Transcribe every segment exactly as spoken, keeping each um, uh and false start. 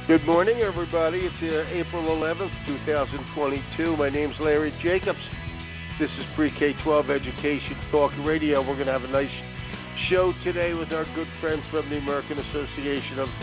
Good morning, everybody. It's uh, April eleventh, twenty twenty-two. My name's Larry Jacobs. This is Pre-K twelve Education Talk Radio. We're going to have a nice show today with our good friends from the American Association of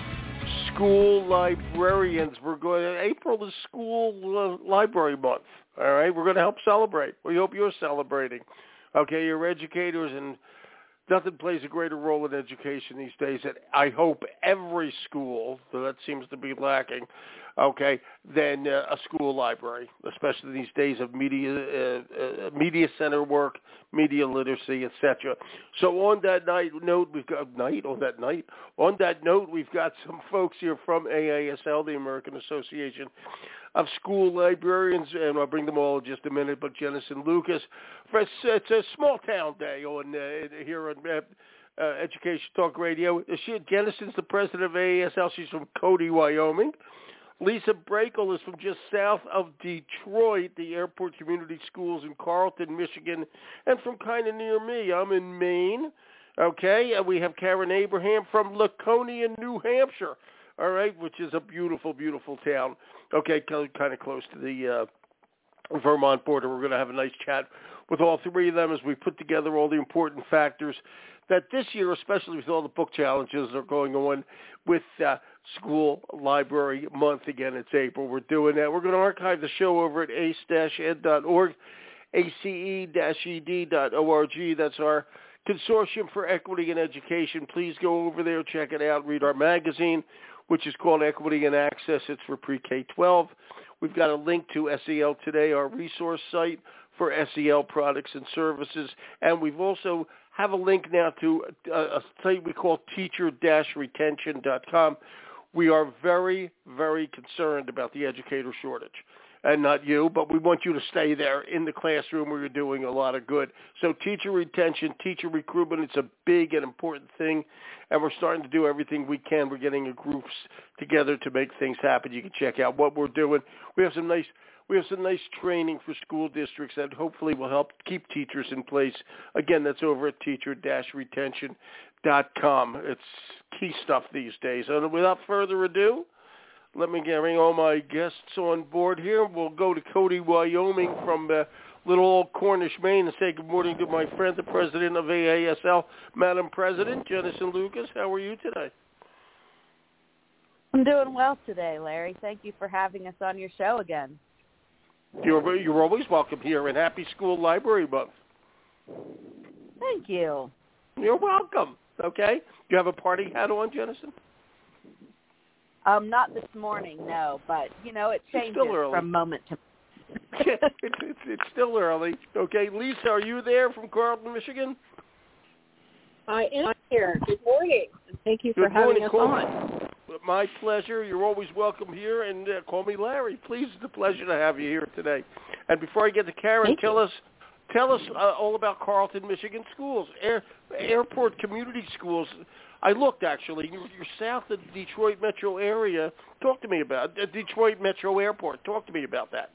School Librarians. We're going to, April is School uh, Library Month, all right? We're going to help celebrate. We hope you're celebrating. Okay, you're educators, and nothing plays a greater role in education these days that I hope every school, so that seems to be lacking, okay, than uh, a school library, especially these days of media uh, uh, media center work, media literacy, et cetera. So on that night note, we've got night on that night on that note, we've got some folks here from A A S L, the American Association of School Librarians, and I'll bring them all in just a minute. But Jennison Lucas, for, it's a small town day on uh, here on uh, uh, Education Talk Radio. She, Jennison's the president of A A S L. She's from Cody, Wyoming. Lisa Brakel is from just south of Detroit, the Airport Community Schools in Carlton, Michigan, and from kind of near me. I'm in Maine. Okay, and we have Karen Abraham from Laconia, New Hampshire. All right, which is a beautiful, beautiful town. Okay, kind of close to the uh, Vermont border. We're going to have a nice chat with all three of them as we put together all the important factors that this year, especially with all the book challenges that are going on with uh, School Library Month. Again, it's April. We're doing that. We're going to archive the show over at ace dash ed dot org, A C E dash E D dot org. That's our Consortium for Equity in Education. Please go over there, check it out, read our magazine, which is called Equity and Access. It's for Pre-K twelve. We've got a link to S E L Today, our resource site for S E L products and services. And we've also have a link now to a, a site we call teacher dash retention dot com. We are very, very concerned about the educator shortage. And not you, but we want you to stay there in the classroom where you're doing a lot of good. So teacher retention, teacher recruitment, it's a big and important thing, and we're starting to do everything we can. We're getting groups together to make things happen. You can check out what we're doing. We have some nice we have some nice training for school districts that hopefully will help keep teachers in place. Again, that's over at teacher dash retention dot com. It's key stuff these days. And without further ado, let me bring all my guests on board here. We'll go to Cody, Wyoming from uh, little old Cornish, Maine, and say good morning to my friend, the president of A A S L. Madam President, Jennison Lucas, how are you today? I'm doing well today, Larry. Thank you for having us on your show again. You're, you're always welcome here, and happy School Library Month. Thank you. You're welcome. Okay? You have a party hat on, Jennison? Um, not this morning, no, but, you know, it changes from moment to moment. it's, it's, it's still early. Okay, Lisa, are you there from Carlton, Michigan? I am here. Good morning. Thank you Good for having morning. us Call on. Me. My pleasure. You're always welcome here, and uh, call me Larry. Please, it's a pleasure to have you here today. And before I get to Karen, Thank tell you. us tell us uh, all about Carlton, Michigan schools, Air, airport community schools. I looked, actually. You're, you're south of the Detroit metro area. Talk to me about uh, Detroit Metro Airport. Talk to me about that.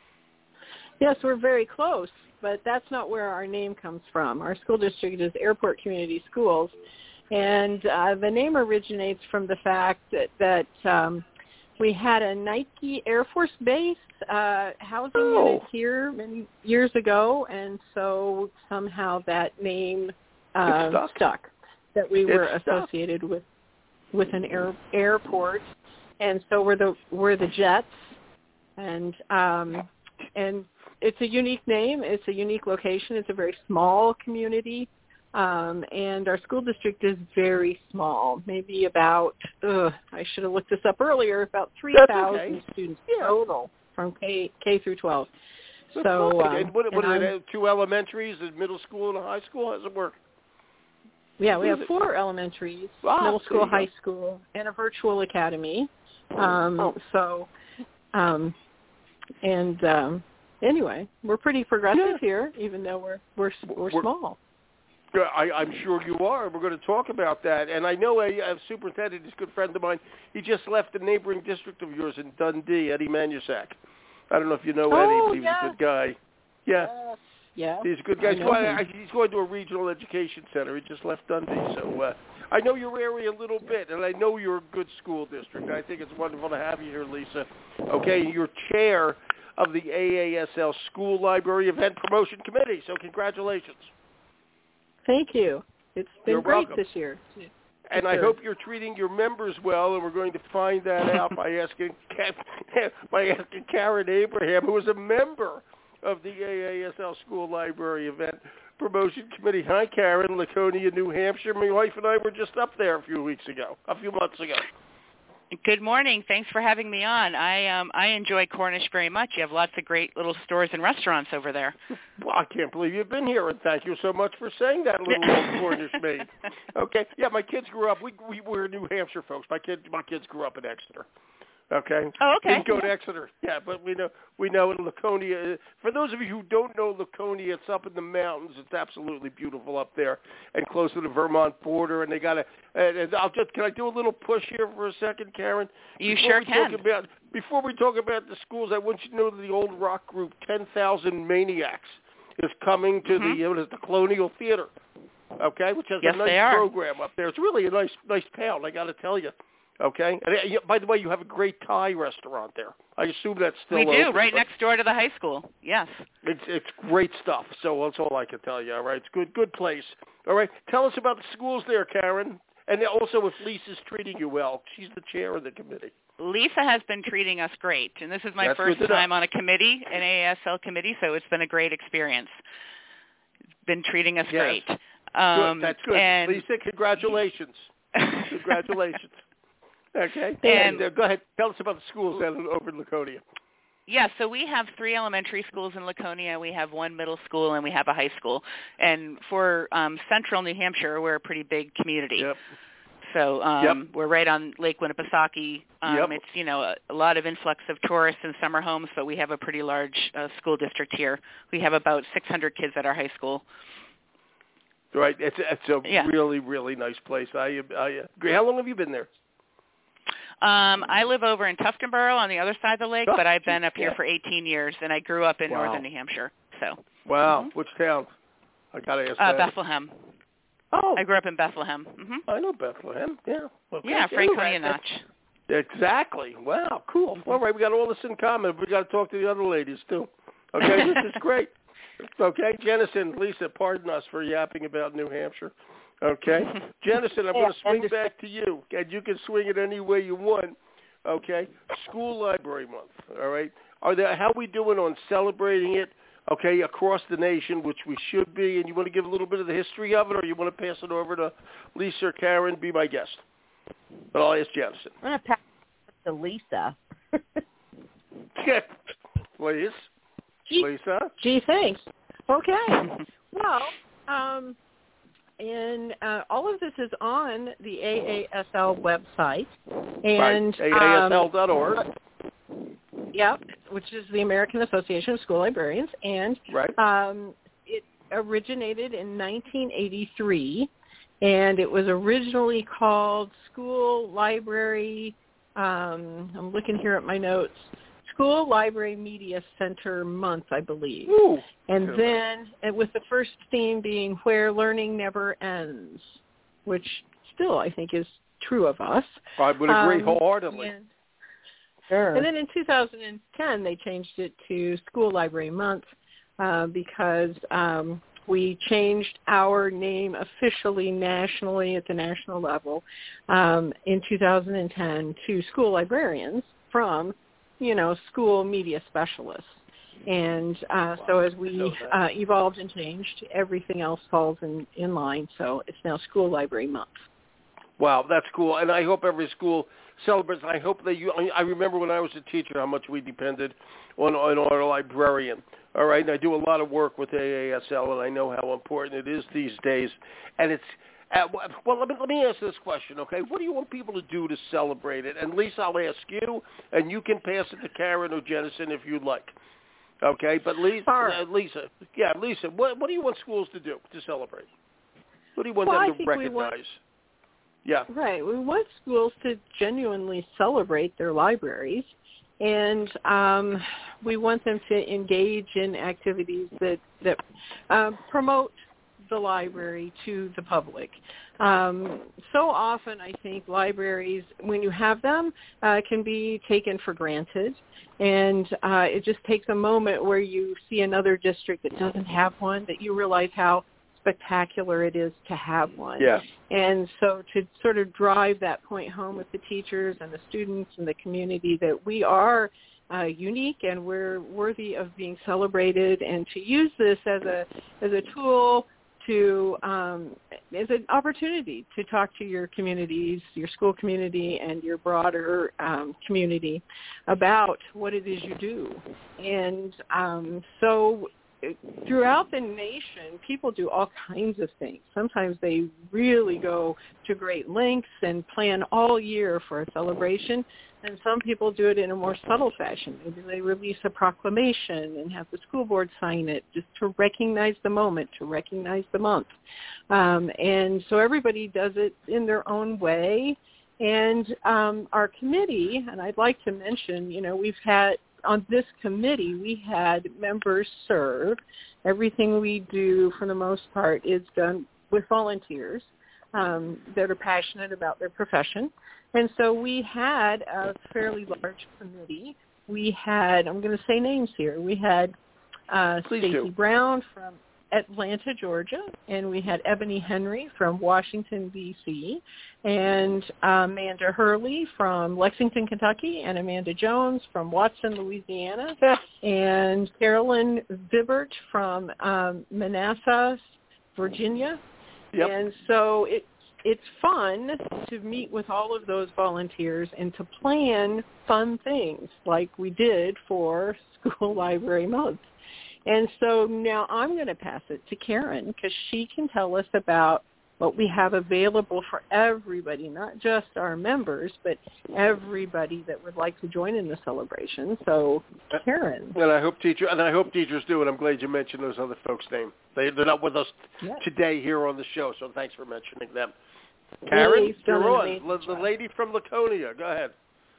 Yes, we're very close, but that's not where our name comes from. Our school district is Airport Community Schools, and uh, the name originates from the fact that, that um, we had a Nike Air Force Base uh, housing oh. unit here many years ago, and so somehow that name uh, stuck. stuck. That we were It's associated with with an air, airport, and so we're the we're the Jets, and um, and it's a unique name. It's a unique location. It's a very small community, um, and our school district is very small. Maybe about uh, I should have looked this up earlier. About three thousand okay. students yeah. total from K K through twelve. That's so um, and what, what and are they, two elementaries, a middle school, and a high school? How does it work? Yeah, we have four elementaries, ah, middle school, high go. school, and a virtual academy. Um, oh. So, um, and um, anyway, we're pretty progressive yeah. here, even though we're we're we're, we're small. I, I'm sure you are. We're going to talk about that. And I know a, a superintendent, he's a good friend of mine. He just left the neighboring district of yours in Dundee, Eddie Manusak. I don't know if you know oh, Eddie, but he was yeah. a good guy. Yeah. Uh, Yeah. He's a good guy. He's going, I, he's going to a regional education center. He just left Dundee. So uh, I know your area a little bit, and I know you're a good school district. I think it's wonderful to have you here, Lisa. Okay, you're chair of the A A S L School Library Event Promotion Committee. So congratulations. Thank you. It's been You're great welcome. this year. And I hope you're treating your members well, and we're going to find that out by asking by asking Karen Abraham, who is a member of the A A S L School Library Event Promotion Committee. Hi, Karen, Laconia, New Hampshire. My wife and I were just up there a few weeks ago, a few months ago. Good morning. Thanks for having me on. I um, I enjoy Cornish very much. You have lots of great little stores and restaurants over there. Well, I can't believe you've been here, and thank you so much for saying that, little old Cornish maid. Okay, yeah, my kids grew up. We we were New Hampshire folks. My kids my kids grew up in Exeter. Okay. Oh, okay. Didn't go to Exeter. Yeah, but we know we know in Laconia. For those of you who don't know Laconia, it's up in the mountains. It's absolutely beautiful up there and close to the Vermont border. And they got a. And, and I'll just can I do a little push here for a second, Karen? You before sure we can. Talk about, before we talk about the schools, I want you to know that the old rock group ten thousand Maniacs is coming to mm-hmm. the what is the Colonial Theater. Okay, which has yes, a nice program up there. It's really a nice nice town, I got to tell you. Okay. And uh, by the way, you have a great Thai restaurant there. I assume that's still we do, open, right next door to the high school. Yes. It's it's great stuff. So that's all I can tell you. All right. It's good good place. All right. Tell us about the schools there, Karen, and also if Lisa's treating you well. She's the chair of the committee. Lisa has been treating us great, and this is my that's first time on a committee, an A A S L committee, so it's been a great experience. Been treating us yes. great. Um, good. That's good. And Lisa, congratulations. Congratulations. Okay. And, and uh, go ahead. Tell us about the schools down over in Laconia. Yeah, so we have three elementary schools in Laconia. We have one middle school, and we have a high school. And for um, central New Hampshire, we're a pretty big community. Yep. So um, yep. we're right on Lake Winnipesaukee. Um, yep. It's, you know, a, a lot of influx of tourists and summer homes, but we have a pretty large uh, school district here. We have about six hundred kids at our high school. Right. It's, it's a yeah. really, really nice place. I, I agree. How long have you been there? Um, I live over in Tuftonboro on the other side of the lake, oh, but I've been up here yeah. for eighteen years, and I grew up in wow. northern New Hampshire. So. Wow. Mm-hmm. Which town? I got to ask uh, that. Bethlehem. Oh. I grew up in Bethlehem. Mm-hmm. I know Bethlehem. Yeah. Okay. Yeah, Franconia Notch. Exactly. Wow. Cool. All right. We got all this in common. We got to talk to the other ladies, too. Okay. This is great. Okay. Jennison, Lisa, pardon us for yapping about New Hampshire. Okay. Jennison, I'm going to swing back to you, and you can swing it any way you want. Okay. School Library Month. All right. Are there, how are we doing on celebrating it? Okay, across the nation, which we should be, and you want to give a little bit of the history of it, or you want to pass it over to Lisa or Karen? Be my guest. But I'll ask Jennison. I'm going to pass it to Lisa. Please. Gee, Lisa? Gee, thanks. Okay. Well, um, and uh, all of this is on the A A S L website. And, right, A A S L dot org. Um, Yep, which is the American Association of School Librarians, and right. um, it originated in nineteen eighty-three, and it was originally called School Library, um, I'm looking here at my notes, School Library Media Center Month, I believe. Ooh, and good. then, and with the first theme being Where Learning Never Ends, which still I think is true of us. I would agree um, wholeheartedly. And, Sure. And then in two thousand ten, they changed it to School Library Month uh, because um, we changed our name officially nationally at the national level um, in two thousand ten to School Librarians from, you know, school media specialists. And uh, wow. so as we uh, evolved and changed, everything else falls in, in line. So it's now School Library Month. Wow, that's cool. And I hope every school celebrates. I hope that you, I remember when I was a teacher how much we depended on, on our librarian. All right, and I do a lot of work with A A S L, and I know how important it is these days. And it's, uh, well, let me, let me ask this question, okay? What do you want people to do to celebrate it? And Lisa, I'll ask you, and you can pass it to Karen or Jennison if you'd like. Okay, but Lisa, uh, Lisa, yeah, Lisa, what, what do you want schools to do to celebrate? What do you want well, them I to think recognize? We want, yeah. Right. We want schools to genuinely celebrate their libraries and um, we want them to engage in activities that, that uh, promote the library to the public. Um, so often I think libraries, when you have them, uh, can be taken for granted. And uh, it just takes a moment where you see another district that doesn't have one, that you realize how spectacular it is to have one. Yeah. And so to sort of drive that point home with the teachers and the students and the community that we are uh, unique and we're worthy of being celebrated, and to use this as a as a tool to um, as an opportunity to talk to your communities, your school community, and your broader um, community about what it is you do. And um, so throughout the nation, people do all kinds of things. Sometimes they really go to great lengths and plan all year for a celebration, and some people do it in a more subtle fashion. Maybe they release a proclamation and have the school board sign it just to recognize the moment, to recognize the month. Um, and so everybody does it in their own way. And um, our committee, and I'd like to mention, you know, we've had, on this committee, we had members serve. Everything we do, for the most part, is done with volunteers um, that are passionate about their profession. And so we had a fairly large committee. We had, I'm going to say names here, we had uh, Stacy Brown from Atlanta, Georgia, and we had Ebony Henry from Washington, D C, and Amanda Hurley from Lexington, Kentucky, and Amanda Jones from Watson, Louisiana, and Carolyn Vibert from um, Manassas, Virginia. Yep. And so it, it's fun to meet with all of those volunteers and to plan fun things like we did for School Library Month. And so now I'm going to pass it to Karen because she can tell us about what we have available for everybody, not just our members, but everybody that would like to join in the celebration. So, Karen. And I hope teacher, and I hope teachers do, and I'm glad you mentioned those other folks' names. They, they're not with us yes. today here on the show, so thanks for mentioning them. Karen, really you're on. The lady from Laconia. Go ahead.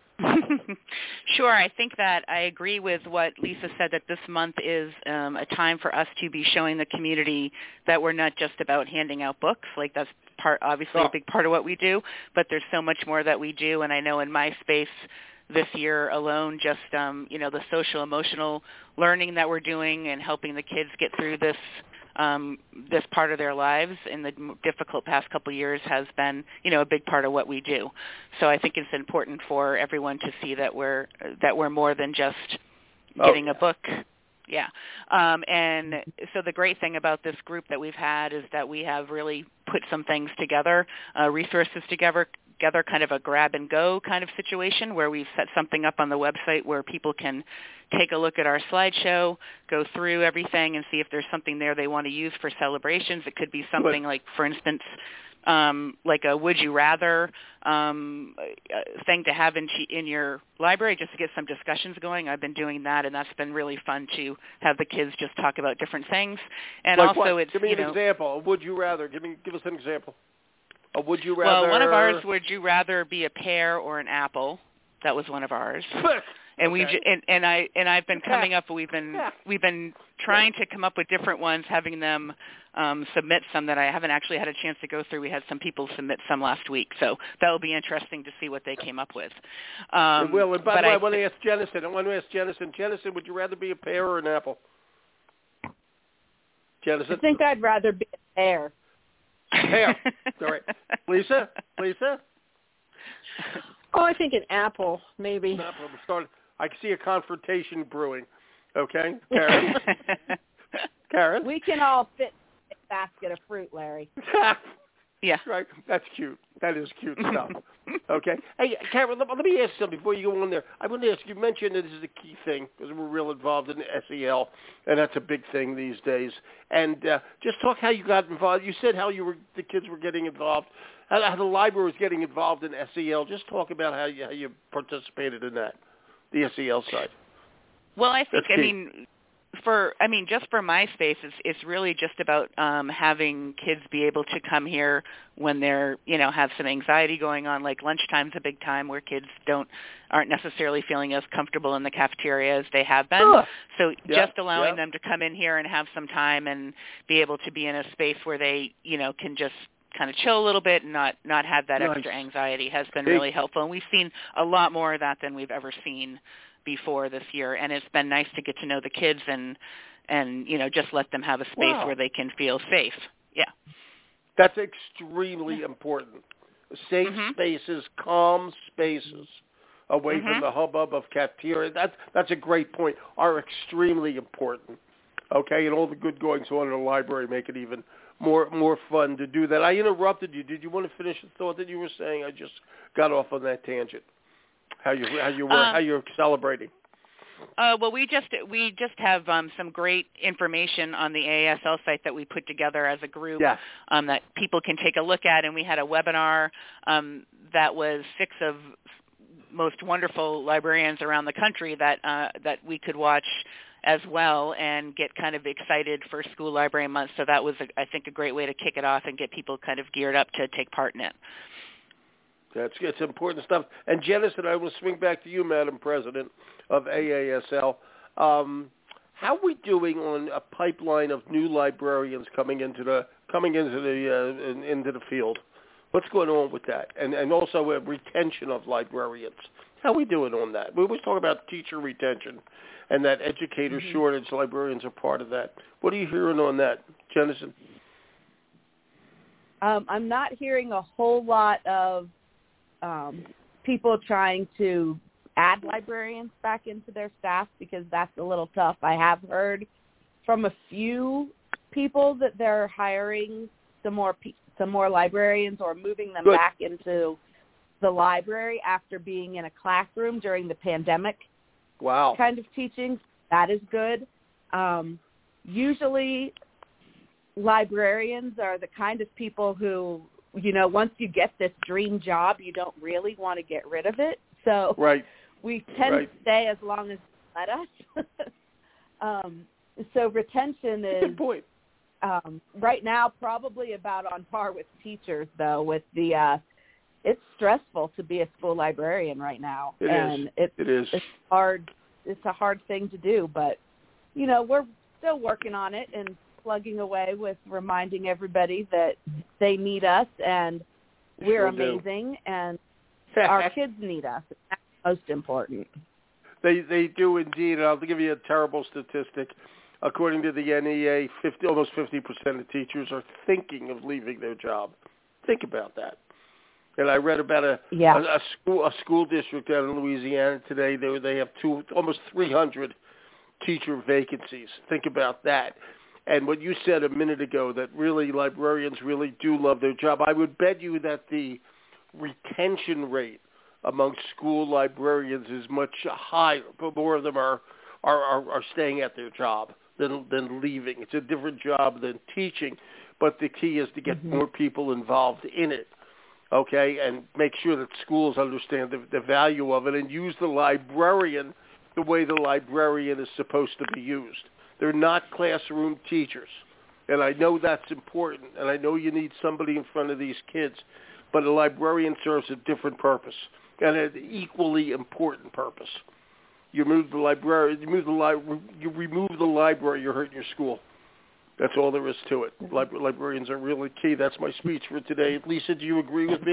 Sure. I think that I agree with what Lisa said, that this month is um, a time for us to be showing the community that we're not just about handing out books. Like that's part, obviously, oh. a big part of what we do, but there's so much more that we do. And I know in my space this year alone, just, um, you know, the social emotional learning that we're doing and helping the kids get through this Um, this part of their lives in the difficult past couple of years has been, you know, a big part of what we do. So I think it's important for everyone to see that we're that we're more than just getting oh, yeah. a book. Yeah. Um, and so the great thing about this group that we've had is that we have really put some things together, uh, resources together, together, kind of a grab-and-go kind of situation where we've set something up on the website where people can take a look at our slideshow, go through everything, and see if there's something there they want to use for celebrations. It could be something like, for instance, um, like a would you rather um, thing to have in, in your library just to get some discussions going. I've been doing that, and that's been really fun to have the kids just talk about different things. And like also what? it's, Give me you an know, example. Would you rather? Give me, give us an example. A would you rather? Well, one of ours, would you rather be a pear or an apple? That was one of ours. And okay. we and, and I and I've been coming up. We've been we've been trying to come up with different ones, having them um, submit some that I haven't actually had a chance to go through. We had some people submit some last week, so that will be interesting to see what they came up with. Um, it will. And by the way, I, I want to ask Jennison. I want to ask Jennison. Jennison, would you rather be a pear or an apple? Jennison, I think I'd rather be a pear. Pear. All right, Lisa. Lisa. Oh, I think an apple, maybe. An apple. Start. I can see a confrontation brewing. Okay, Karen. Karen. We can all fit in a basket of fruit, Larry. Yeah. Right. That's cute. That is cute stuff. Okay. Hey, Karen, let, let me ask you something before you go on there. I want to ask, you mentioned that this is a key thing because we're real involved in S E L, and that's a big thing these days. And uh, just talk how you got involved. You said how you were, the kids were getting involved, how, how the library was getting involved in S E L. Just talk about how you, how you participated in that, the S E L side. Well, I think, That's I key. mean, for, I mean, just for my space, it's, it's really just about um, having kids be able to come here when they're, you know, have some anxiety going on. Like lunchtime's a big time where kids don't aren't necessarily feeling as comfortable in the cafeteria as they have been. Sure. So Yeah, just allowing yeah. them to come in here and have some time and be able to be in a space where they, you know, can just kind of chill a little bit and not, not have that Nice. extra anxiety has been Hey. really helpful. And we've seen a lot more of that than we've ever seen before this year. And it's been nice to get to know the kids and, and you know, just let them have a space Wow. where they can feel safe. Yeah. That's extremely important. Safe Mhm. spaces, calm spaces, away Mhm. from the hubbub of cafeteria. That's, that's a great point, are extremely important. Okay, and all the good goings on in the library make it even more more fun to do that. I interrupted you. Did you want to finish the thought that you were saying? I just got off on that tangent. How you how you were Um, how you're celebrating? Uh, well, we just we just have um, some great information on the A A S L site that we put together as a group Yes. um, that people can take a look at. And we had a webinar um, that was six of most wonderful librarians around the country that uh, that we could watch as well and get kind of excited for School Library Month. So that was, a, I think, a great way to kick it off and get people kind of geared up to take part in it. That's it's important stuff. And Jennison, I will swing back to you, Madam President of A A S L. Um, how are we doing on a pipeline of new librarians coming into the coming into the uh, in, into the field? What's going on with that? And and also a retention of librarians. How are we doing on that? We always talk about teacher retention and that educator mm-hmm. shortage. Librarians are part of that. What are you hearing on that, Jennison? Um, I'm not hearing a whole lot of um, people trying to add librarians back into their staff because that's a little tough. I have heard from a few people that they're hiring some more pe- some more librarians or moving them Good. back into the library after being in a classroom during the pandemic. Wow. Kind of teaching. That is good. Um, usually librarians are the kind of people who, you know, once you get this dream job, you don't really want to get rid of it. So right. we tend right. to stay as long as they let us. um, so retention is, good point. Um, right now probably about on par with teachers, though, with the uh, it's stressful to be a school librarian right now. It and is. It's, it is. It's hard. It's a hard thing to do, but, you know, we're still working on it and plugging away with reminding everybody that they need us and we're sure amazing do. and our kids need us. That's most important. They they do indeed. And I'll give you a terrible statistic. According to the N E A, fifty, almost fifty percent of teachers are thinking of leaving their job. Think about that. And I read about a yeah. a, a school a school district down in Louisiana today. They they have two almost three hundred teacher vacancies. Think about that. And what you said a minute ago, that really librarians really do love their job. I would bet you that the retention rate among school librarians is much higher. But more of them are are, are, are staying at their job than than leaving. It's a different job than teaching, but the key is to get mm-hmm. more people involved in it, okay, and make sure that schools understand the, the value of it and use the librarian the way the librarian is supposed to be used. They're not classroom teachers, and I know that's important, and I know you need somebody in front of these kids, but a librarian serves a different purpose and an equally important purpose. You remove the library, you, move the li- you remove the library, you're hurting your school. That's all there is to it. Lib- librarians are really key. That's my speech for today. Lisa, do you agree with me?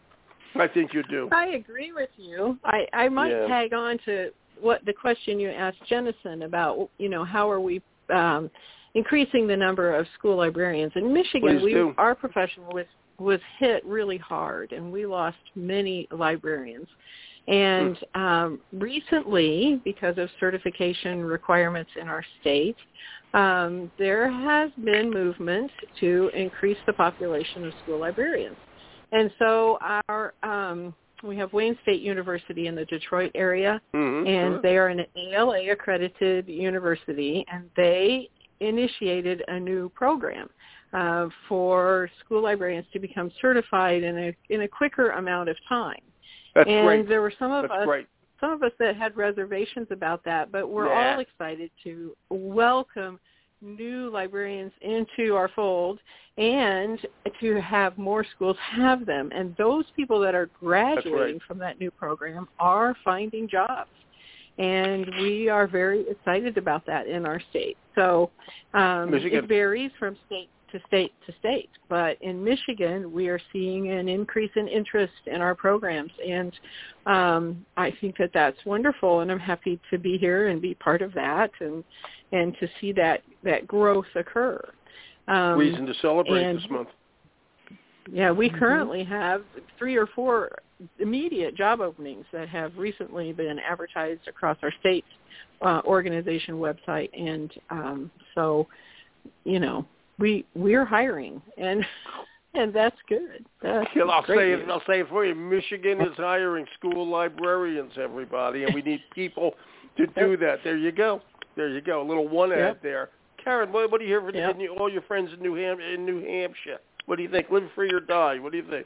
I think you do. I agree with you. I, I might yeah. tag on to what the question you asked Jennison about, you know, how are we um, increasing the number of school librarians. In Michigan, Please we do. our profession was, was hit really hard, and we lost many librarians. And um, recently, because of certification requirements in our state, um, there has been movement to increase the population of school librarians. And so our um, we have Wayne State University in the Detroit area, mm-hmm, and sure. they are an A L A-accredited university, and they initiated a new program uh, for school librarians to become certified in a in a quicker amount of time. That's and great. there were some of That's us great. some of us that had reservations about that, but we're Yeah. all excited to welcome new librarians into our fold and to have more schools have them. And those people that are graduating right. from that new program are finding jobs. And we are very excited about that in our state. So um, Michigan. it varies from state to state to state. But in Michigan, we are seeing an increase in interest in our programs. And um, I think that that's wonderful, and I'm happy to be here and be part of that and and to see that, that growth occur. Um, Reason to celebrate and, this month. Yeah, we Mm-hmm. currently have three or four immediate job openings that have recently been advertised across our state uh, organization website. And um, so, you know, we we're hiring, and and that's good. That's I'll great say it. news. I'll say it for you. Michigan is hiring school librarians, everybody, and we need people to do that. There you go. There you go. A little one ad Yep. there. Karen, what, what do you hear from Yep. in, all your friends in New Ham- in New Hampshire? What do you think? Live free or die? What do you think?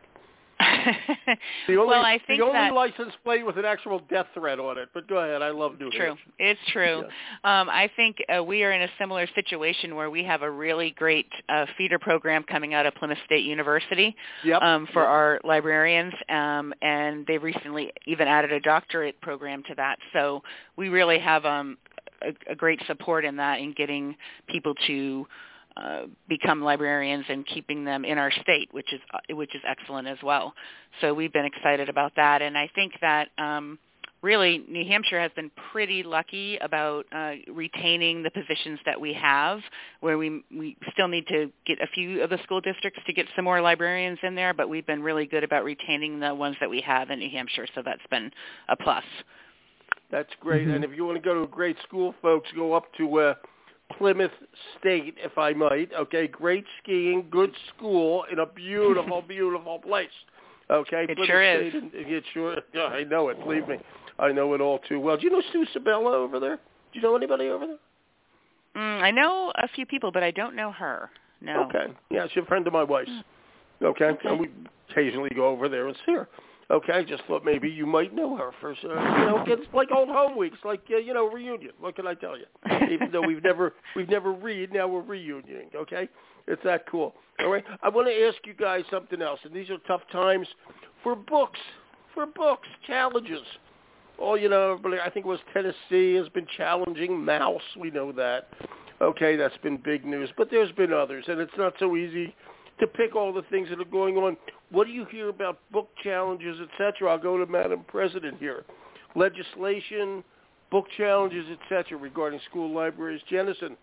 The only, well, I think the only that license plate with an actual death threat on it. But go ahead. I love New true. Hampshire. It's true. Yeah. Um, I think uh, we are in a similar situation where we have a really great uh, feeder program coming out of Plymouth State University Yep. um, for Yep. our librarians, um, and they recently even added a doctorate program to that. So we really have um, a, a great support in that, in getting people to Uh, become librarians and keeping them in our state, which is uh, which is excellent as well. So we've been excited about that, and I think that um, really New Hampshire has been pretty lucky about uh, retaining the positions that we have, where we we still need to get a few of the school districts to get some more librarians in there, but we've been really good about retaining the ones that we have in New Hampshire, so that's been a plus. That's great. Mm-hmm. And if you want to go to a great school, folks, go up to uh, Plymouth State, if I might. Okay, great skiing, good school in a beautiful, beautiful place. Okay, It Plymouth sure State, is. and it sure. Yeah, I know it. Believe me, I know it all too well. Do you know Sue Sabella over there? Do you know anybody over there? Mm, I know a few people, but I don't know her. No. Okay, yeah, she's a friend of my wife's. Okay, Okay. and we occasionally go over there and see her. Okay, I just thought maybe you might know her for, uh, you know, it's like old home weeks, like uh, you know, reunion. What can I tell you? Even though we've never we've never read, now we're reunioning. Okay, it's that cool. All right, I want to ask you guys something else, and these are tough times for books, for books challenges. Oh, you know, I think it was Tennessee has been challenging Mouse. We know that. Okay, that's been big news, but there's been others, and it's not so easy to pick all the things that are going on. What do you hear about book challenges, et cetera? I'll go to Madam President here. Legislation, book challenges, et cetera, regarding school libraries. Jennison.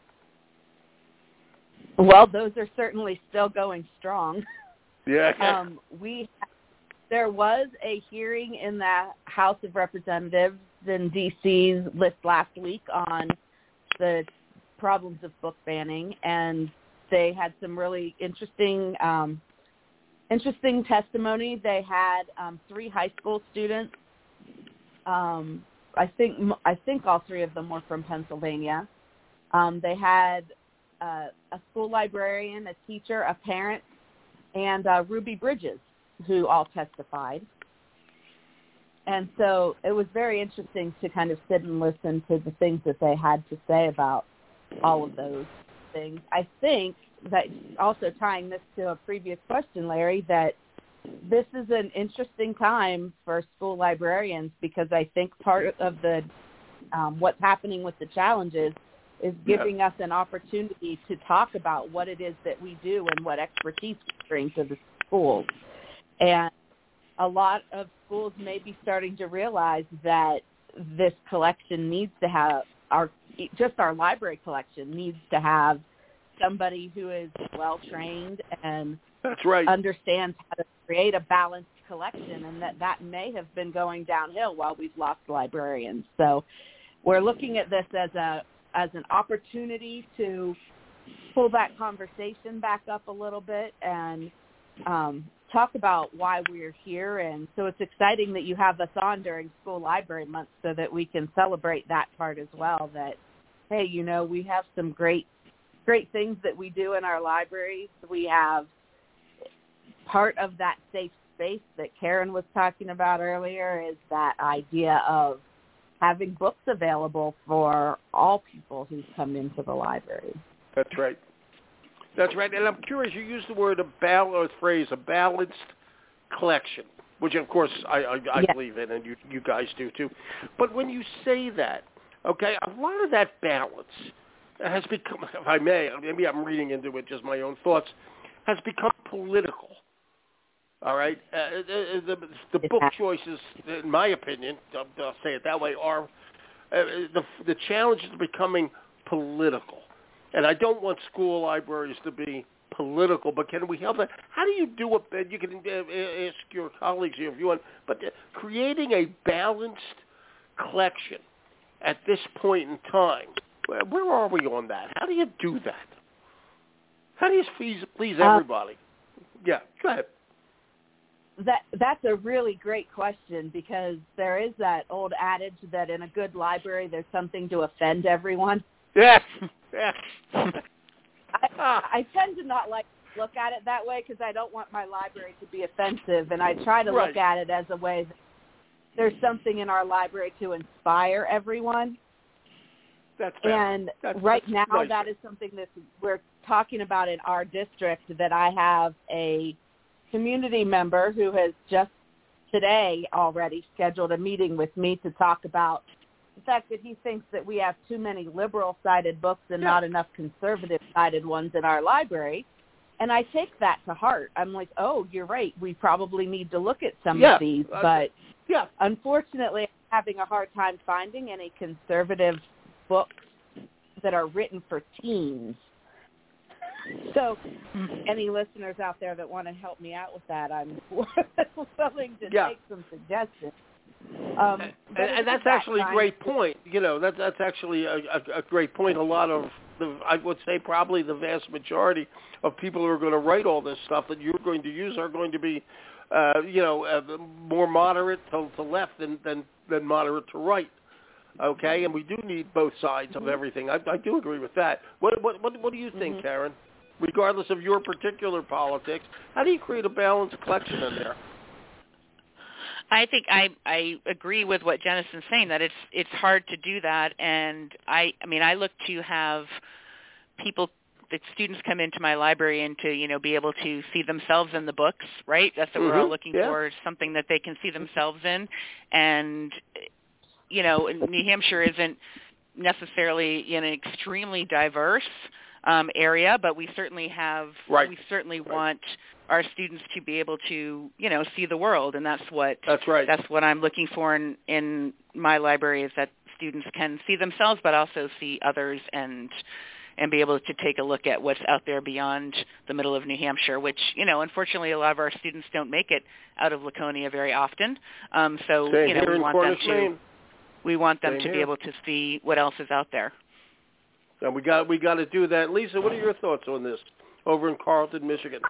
Well, those are certainly still going strong. Yeah. Um, we there was a hearing in the House of Representatives in D C's list last week on the problems of book banning, and they had some really interesting um, interesting testimony. They had um, three high school students. Um, I think I think all three of them were from Pennsylvania. Um, they had uh, a school librarian, a teacher, a parent, and uh, Ruby Bridges, who all testified. And so it was very interesting to kind of sit and listen to the things that they had to say about all of those things. I think that also tying this to a previous question, Larry, that this is an interesting time for school librarians, because I think part of the um, what's happening with the challenges is giving yeah. us an opportunity to talk about what it is that we do and what expertise we bring to the schools. And a lot of schools may be starting to realize that this collection needs to have, our just our library collection needs to have somebody who is well-trained and That's right. understands how to create a balanced collection, and that that may have been going downhill while we've lost librarians. So we're looking at this as a as an opportunity to pull that conversation back up a little bit and um, talk about why we're here. And so it's exciting that you have us on during School Library Month so that we can celebrate that part as well, that, hey, you know, we have some great, great things that we do in our libraries. We have part of that safe space that Karen was talking about earlier is that idea of having books available for all people who come into the library. That's right. That's right. And I'm curious, you used the word a balanced phrase, a balanced collection, which of course I, I, I yes. believe in, and you, you guys do too. But when you say that, okay, a lot of that balance has become, if I may, maybe I'm reading into it just my own thoughts, has become political. All right? Uh, the the, the book choices, in my opinion, I'll, I'll say it that way, are uh, the, the challenge is becoming political. And I don't want school libraries to be political, but can we help that? How do you do it? You can uh, ask your colleagues here if you want, but uh, creating a balanced collection at this point in time, where, where are we on that? How do you do that? How do you please, please everybody? Uh, yeah, go ahead. That that's a really great question, because there is that old adage that in a good library there's something to offend everyone. Yes. Yes. I, I tend to not like to look at it that way because I don't want my library to be offensive, and I try to right. look at it as a way that there's something in our library to inspire everyone. That's fair. And that's, right that's now nice. that is something that we're talking about in our district, that I have a community member who has just today already scheduled a meeting with me to talk about the fact that he thinks that we have too many liberal-sided books and yeah. not enough conservative-sided ones in our library. And I take that to heart. I'm like, oh, you're right. We probably need to look at some yeah. of these. Uh, but yeah. unfortunately, I'm having a hard time finding any conservative books that are written for teens. So any listeners out there that want to help me out with that, I'm willing to yeah. take some suggestions. Um, and, and that's that actually a great point. You know, that, that's actually a, a, a great point. A lot of, the, I would say probably the vast majority of people who are going to write all this stuff that you're going to use are going to be, uh, you know, uh, more moderate to, to left than, than, than moderate to right. Okay, and we do need both sides of everything. I, I do agree with that. What, what, what, what do you think, mm-hmm. Karen? Regardless of your particular politics, how do you create a balanced collection in there? I think I I agree with what Jennison's saying, that it's it's hard to do that, and I I mean I look to have people, the students come into my library and to you know be able to see themselves in the books, right? That's what mm-hmm. we're all looking yeah. for, something that they can see themselves in, and you know New Hampshire isn't necessarily in an extremely diverse um, area, but we certainly have right. we certainly right. want our students to be able to, you know, see the world, and that's what that's right. That's what I'm looking for in, in my library, is that students can see themselves, but also see others, and and be able to take a look at what's out there beyond the middle of New Hampshire, which, you know, unfortunately, a lot of our students don't make it out of Laconia very often. Um, so, Same you know, here we in want Cornish, them to Maine. we want them Same to here. be able to see what else is out there. And we got we got to do that. Lisa, what are your thoughts on this over in Carleton, Michigan?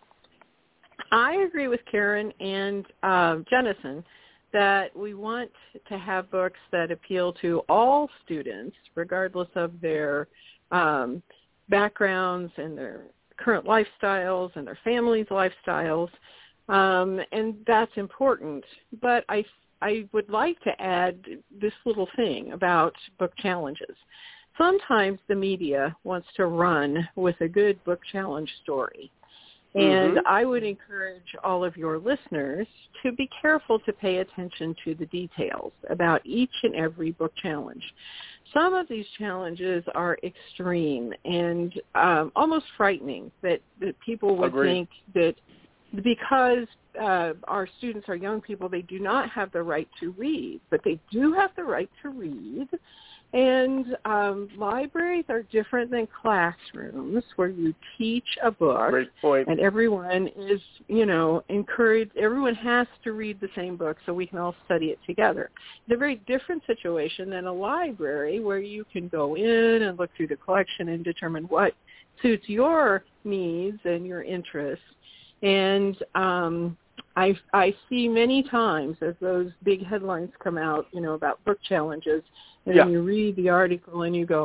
I agree with Karen and uh, Jennison that we want to have books that appeal to all students, regardless of their um, backgrounds and their current lifestyles and their families' lifestyles, um, and that's important. But I, I would like to add this little thing about book challenges. Sometimes the media wants to run with a good book challenge story. And mm-hmm. I would encourage all of your listeners to be careful to pay attention to the details about each and every book challenge. Some of these challenges are extreme and um, almost frightening, that, that people would Agreed. think that because uh, our students are young people, they do not have the right to read, but they do have the right to read. And um, libraries are different than classrooms where you teach a book. Great point. And everyone is, you know, encouraged, everyone has to read the same book so we can all study it together. It's a very different situation than a library where you can go in and look through the collection and determine what suits your needs and your interests. And um, I, I see many times as those big headlines come out, you know, about book challenges, and yeah. then you read the article and you go,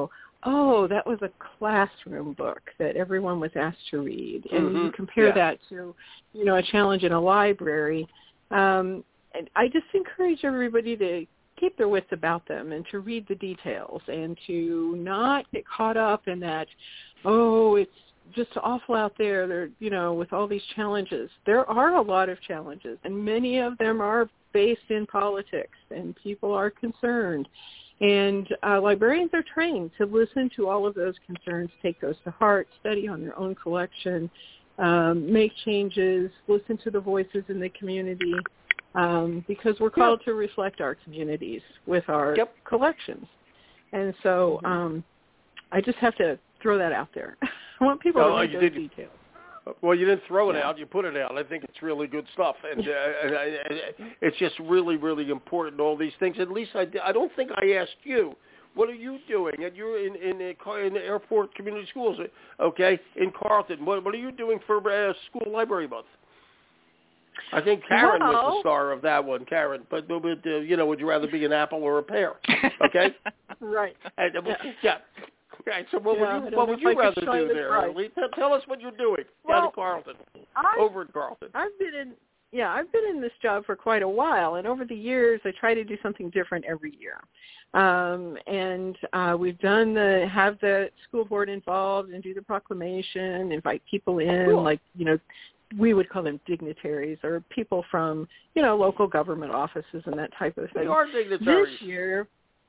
oh, that was a classroom book that everyone was asked to read. And mm-hmm. you compare yeah. that to, you know, a challenge in a library. Um, and I just encourage everybody to keep their wits about them and to read the details and to not get caught up in that, oh, it's just awful out there, there, you know, with all these challenges. There are a lot of challenges, and many of them are based in politics, and people are concerned. And uh, librarians are trained to listen to all of those concerns, take those to heart, study on their own collection, um, make changes, listen to the voices in the community, um, because we're called yep. to reflect our communities with our yep. collections. And so um, I just have to throw that out there. I want people no, to read those did, details. Well, you didn't throw it yeah. out. You put it out. I think it's really good stuff. And uh, it's just really, really important, all these things. At least I, I don't think I asked you, what are you doing? And you're in, in, in the Airport Community Schools, okay, in Carleton. What, what are you doing for uh, School Library Month? I think Karen well, was the star of that one, Karen. But, but uh, you know, would you rather be an apple or a pear? Okay? right. And, uh, yeah. yeah. Okay, so what yeah, would you, what would you rather do there? Right. Tell, tell us what you're doing well, down in Carleton, I, over in Carleton. I've been in, yeah, I've been in this job for quite a while, and over the years, I try to do something different every year. Um, and uh, we've done the have the school board involved and do the proclamation, invite people in, cool. like you know. We would call them dignitaries or people from, you know, local government offices and that type of thing. They are dignitaries. This year,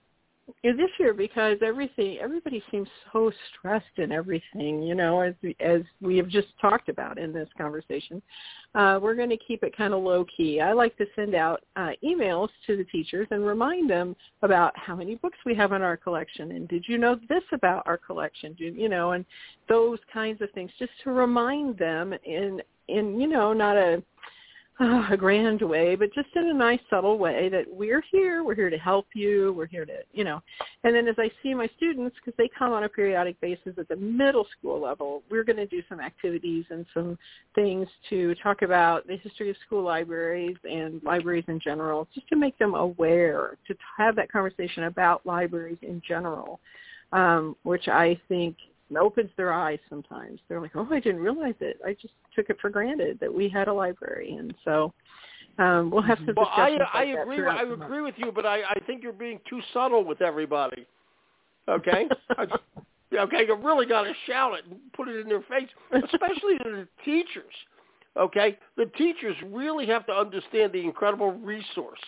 this year because everything, everybody seems so stressed in everything, you know, as we, as we have just talked about in this conversation. Uh, we're going to keep it kind of low-key. I like to send out uh, emails to the teachers and remind them about how many books we have in our collection and did you know this about our collection, do, you know, and those kinds of things, just to remind them in, in you know, not a, uh, a grand way, but just in a nice, subtle way that we're here, we're here to help you, we're here to, you know. And then as I see my students, because they come on a periodic basis at the middle school level, we're going to do some activities and some things to talk about the history of school libraries and libraries in general, just to make them aware, to have that conversation about libraries in general, um, which I think opens their eyes sometimes. They're like, oh, I didn't realize it. I just took it for granted that we had a library. And so um, we'll have some well, discussions I, like I agree. that I agree with you, but I, I think you're being too subtle with everybody. Okay? I, okay, you really got to shout it and put it in their face, especially to the teachers. Okay? The teachers really have to understand the incredible resource,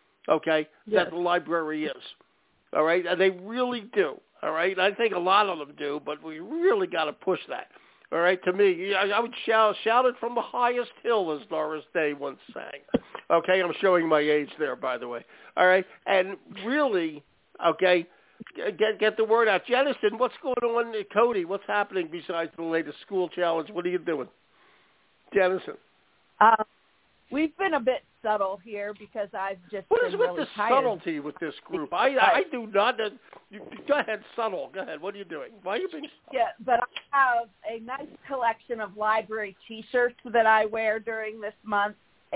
okay, yes. that the library is. All right? And they really do. All right, I think a lot of them do, but we really got to push that. All right, to me, I, I would shout, shout it from the highest hill, as Doris Day once sang. Okay, I'm showing my age there, by the way. All right, and really, okay, get get the word out. Jennison, what's going on? Cody, what's happening besides the latest school challenge? What are you doing, Jennison? Uh, we've been a bit subtle here because I've just what been is with really the tired. subtlety with this group? I I do not. Uh, you, go ahead, subtle. Go ahead. What are you doing? Why are you being? Yeah, but I have a nice collection of library T-shirts that I wear during this month,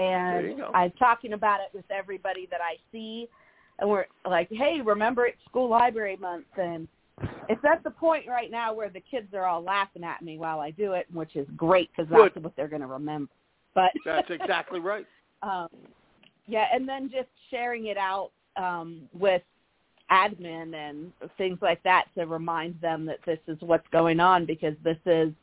and I'm talking about it with everybody that I see, and we're like, hey, remember it's School Library Month, and it's at the point right now where the kids are all laughing at me while I do it, which is great because that's what they're going to remember. But that's exactly right. Um, yeah, and then just sharing it out um, with admin and things like that to remind them that this is what's going on, because this is,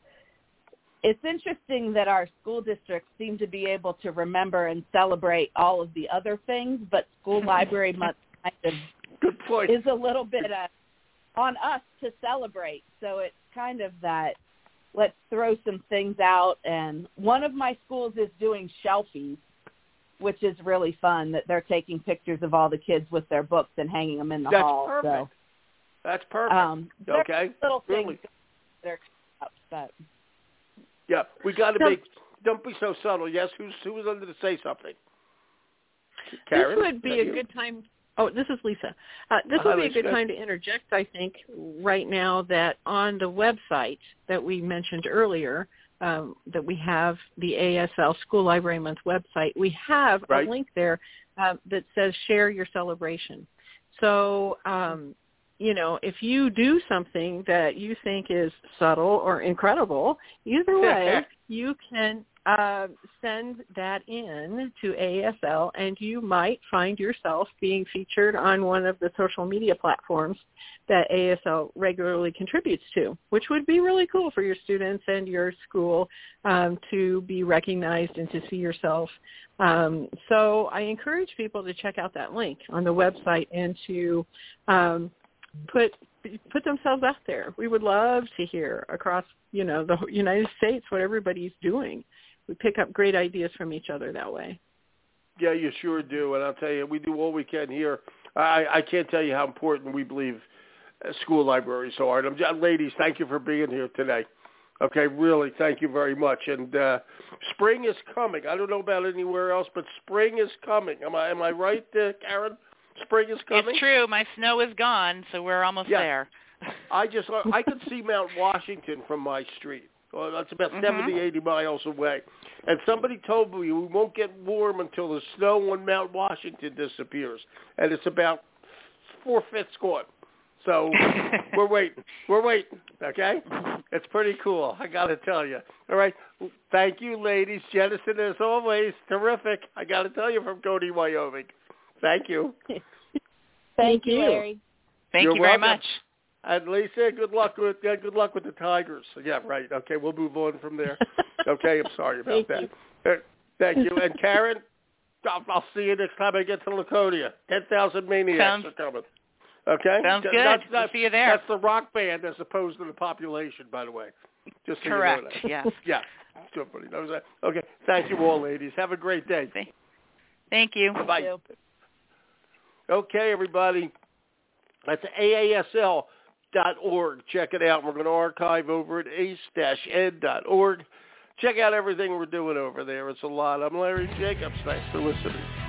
it's interesting that our school districts seem to be able to remember and celebrate all of the other things, but School Library Month kind of Good point. is a little bit uh, on us to celebrate. So it's kind of that, let's throw some things out. And one of my schools is doing shelfies, which is really fun, that they're taking pictures of all the kids with their books and hanging them in the That's hall. Perfect. So, That's perfect. Um, okay. Little things really. that are up, but yeah, we got to so, be. Don't be so subtle. Yes, who's who was under to say something? Karen, this would be a you? good time. Oh, this is Lisa. Uh, this Hi, would be Lisa. a good time to interject, I think, right now, that on the website that we mentioned earlier, um, that we have the A S L School Library Month website, we have right. a link there uh, that says share your celebration. So um, you know, if you do something that you think is subtle or incredible, either way, you can uh, send that in to A S L, and you might find yourself being featured on one of the social media platforms that A S L regularly contributes to, which would be really cool for your students and your school um, to be recognized and to see yourself. Um, so I encourage people to check out that link on the website and to um, put put themselves out there. We would love to hear across, you know, the United States what everybody's doing. We pick up great ideas from each other that way. Yeah, you sure do. And I'll tell you, we do all we can here. I, I can't tell you how important we believe school libraries are. And I'm, ladies, thank you for being here today. Okay, really, thank you very much. And uh, spring is coming. I don't know about anywhere else, but spring is coming. Am I am I right, uh, Karen? Spring is coming? It's true. My snow is gone, so we're almost yeah. there. I just I could see Mount Washington from my street. Well, that's about mm-hmm. seventy, eighty miles away. And somebody told me we won't get warm until the snow on Mount Washington disappears. And it's about four-fifths gone. So we're waiting. We're waiting, okay? It's pretty cool, I got to tell you. All right. Thank you, ladies. Jennison, as always, terrific. I got to tell you from Cody, Wyoming. Thank you. Thank you, Larry. Thank You're you very welcome. much. And Lisa, good luck with yeah, good luck with the Tigers. Yeah, right. Okay, we'll move on from there. Okay, I'm sorry about Thank that. You. Uh, thank you. And Karen, I'll, I'll see you next time I get to Laconia. ten thousand Maniacs Sounds, are coming. Okay? Sounds good. That's, We'll that's, see you there. That's the rock band as opposed to the population, by the way. Just so Correct, you know that. yes. Yeah, somebody knows that. Okay, thank you all, ladies. Have a great day. Thank you. Bye. You. Okay, everybody. That's A A S L dot org. Check it out. We're going to archive over at ace dash ed dot org. Check out everything we're doing over there. It's a lot. I'm Larry Jacobs. Thanks for listening.